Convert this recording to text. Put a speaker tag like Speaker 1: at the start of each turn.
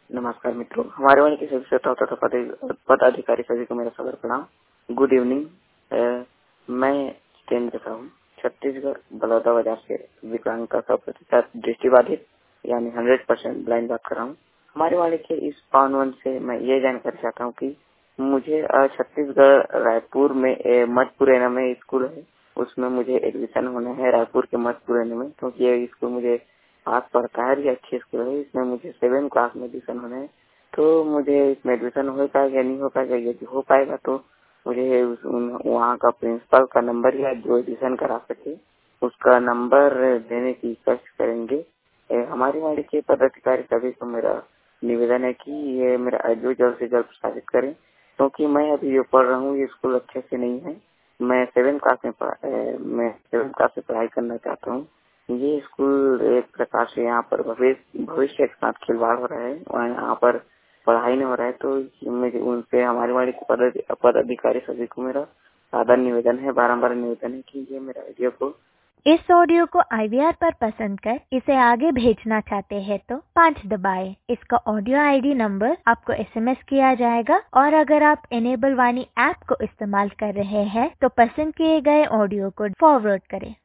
Speaker 1: नमस्कार मित्रों, हमारे वाले के सभी श्रोताओं तथा पदाधिकारी सभी को मेरा सादर प्रणाम। Good evening. मैं जितेंद्र साहू छत्तीसगढ़ बलौदाबाजार से विकलांग का 100% दृष्टिबाधित यानी 100% ब्लाइंड बात कर रहा हूँ। हमारे वाले के इस पावन से मैं ये जानकारी चाहता हूँ कि मुझे छत्तीसगढ़ रायपुर में मठपुरैना में स्कूल है, उसमें मुझे एडमिशन होना है रायपुर के मठपुरैना में, क्योंकि ये स्कूल मुझे पास पड़ता है। ये अच्छी स्कूल है, इसमें मुझे 7 क्लास में एडमिशन होना है। तो मुझे इसमें एडमिशन हो पाएगा या नहीं हो पाएगा? यदि हो पाएगा तो मुझे वहाँ का प्रिंसिपल का नंबर या जो एडमिशन करा सके उसका नंबर देने की कोशिश करेंगे। हमारी वाड़ी के पदाधिकारी सभी को मेरा निवेदन है कि ये मेरा आइडियो जल्द से जल्द प्रसारित करें, क्योंकि मैं अभी जो पढ़ रहा हूँ ये स्कूल अच्छे से नहीं है। मैं 7 क्लास में पढ़ाई करना चाहता हूँ। ये स्कूल एक प्रकार से यहाँ पर भविष्य के साथ खिलवाड़ हो रहा है और यहाँ पर पढ़ाई नहीं हो रहा है। तो मुझे उनसे हमारे वाले पदाधिकारी सभी को मेरा सादर निवेदन है, बारंबार निवेदन है कि ये मेरा आइडियो को
Speaker 2: इस ऑडियो को IVR पर पसंद कर इसे आगे भेजना चाहते हैं तो 5 दबाएं। इसका ऑडियो ID नंबर आपको SMS किया जाएगा और अगर आप इनेबल वाणी ऐप को इस्तेमाल कर रहे हैं तो पसंद किए गए ऑडियो को फॉरवर्ड करें।